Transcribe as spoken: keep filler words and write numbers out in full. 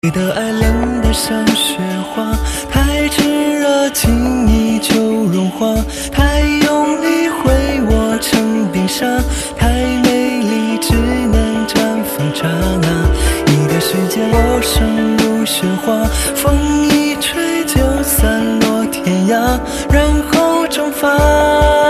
你的爱冷得像雪花，太炙热轻易就融化，太用力挥我成冰沙，太美丽只能绽放刹那。你的世界我升如雪花，风一吹就散落天涯，然后蒸发。